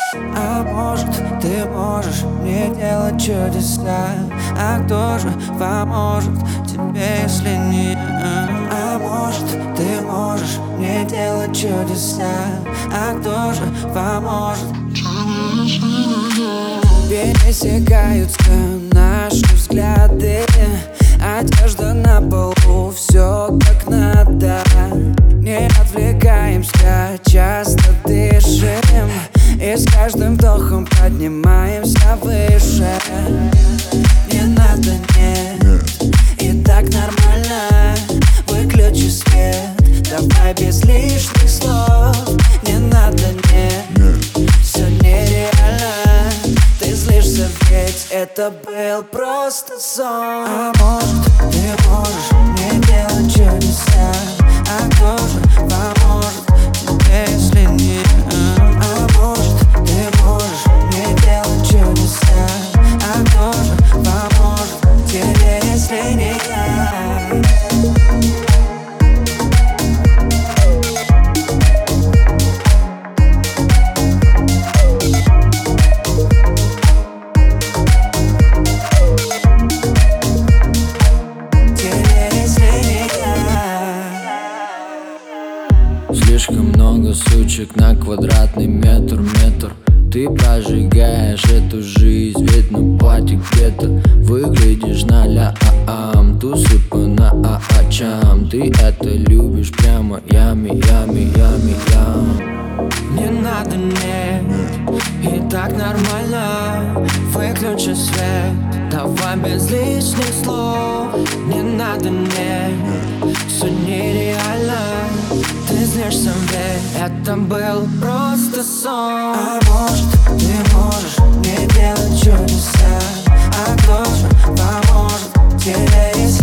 А может, ты можешь мне делать чудеса? А кто же поможет тебе, если не я? А может, ты можешь мне делать чудеса? А кто же поможет? Пересекаются наши взгляды, одежда на полу, все как надо. Не отвлекаемся, часто дышим, и с каждым вдохом поднимаемся выше. Не надо, нет, и так нормально. Выключи свет, давай без лишних слов. Не надо, нет, все нереально. Ты злишься, ведь это был просто сон. А может, ты можешь мне делать чудеса? А кто же поможет тебе, если не я? А может, ты можешь мне делать чудеса? А кто же поможет тебе, если не я? Слишком много сучек на квадратный метр. Ты прожигаешь эту жизнь, ведь на пати где-то выглядишь на ля-а-ам. Тусы по на-а-а-чам. Ты это любишь прямо ями. Не надо, нет, и так нормально. Выключи свет, давай без лишних слов. Не надо, нет, все нереально. Ты злишься, ведь это был просто сон. А может, ты можешь мне делать чудеса? А кто же поможет тебе, если